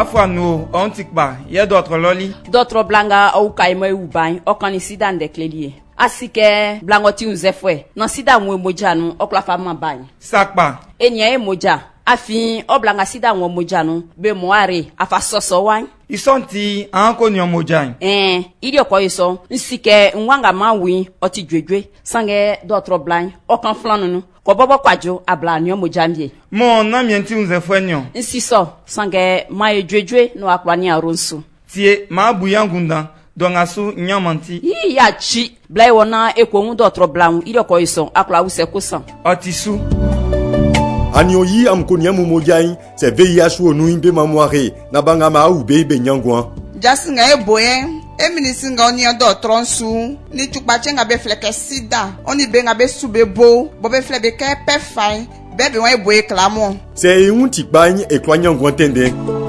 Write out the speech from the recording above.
Afwa no ontikba ye d'autres loli. D'autres blanga au kaimo ou bain au kanisida ndeklelie. Asike blangoti uzefwe. Non sida mwe moja nu okla fama bain. Sakpa. Enye moja. Afi oblanga sida mwe moja nu be moare afa soso wan. Isonti anko nyon mojan. Ili oko iso nsike nwanga mawi oti dwedwe sange d'autres blanc okan flanu nu. Ko bobo kwajo abla nyon mojambie. Mon na mienti uzefwe nyon. Nsiso sange maye dwedwe no akwani aronsu. Tie ma buyangunda. Dongasu nyamanti. Ya chi blai wona ekwo d'autres blanc ili oko iso akla use kusan. Otisu. Anyoyi amkonia mumojai se VIH wonu imbe mamoire na banga ma ube be nyangwa. Jasinga eboye eminisinga oni do tronsu ni tukbachenga be fleke sida oni benga be subebo bobe flebe ke pe fai bebe wa eboye klamo. Se unti bagn e kwa nyangwa tende.